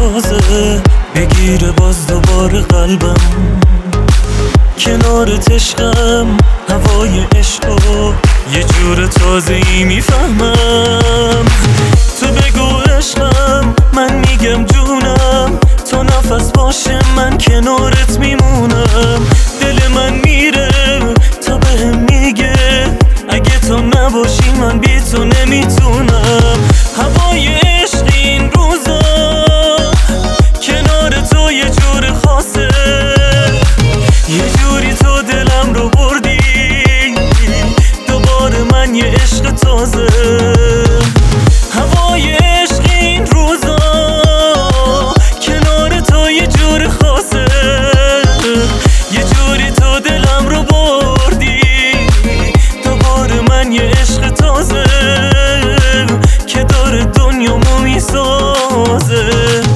تازه بگیره باز دوباره قلبم. کنارت عشقم هوای عشقو یه جور تازه‌ای میفهمم. تو بگو عشقم من میگم جونم، تو نفس باشه من کنارت میمونم. دل من میره تا بهم میگه اگه تو نباشی من بی تو نمیتونم. هوای عشق این روزا کنار تو یه جور خاصه، یه جوری تو دلم رو بردی دوباره من یه عشق تازه. هوای عشق این روزا کنار تو یه جور خاصه، یه جوری تو دلم رو بردی دوباره من یه عشق تازه که داره دنیامو میسازه.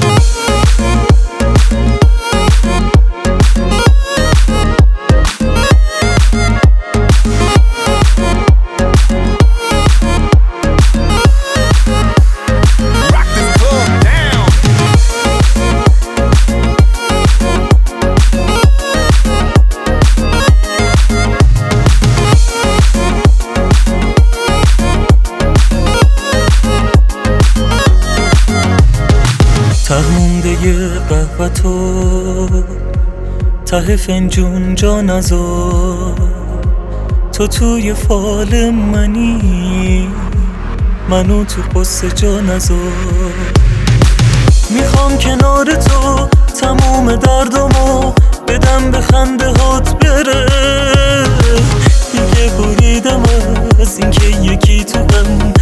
تهمونده قهوه تو ته فنجون جا نذار، تو توی فال منی منو تو قصه جا نذار. میخوام کنار تو تموم دردمو بدم به خنده هات بره. دیگه بریدم از اینکه یکی تو غم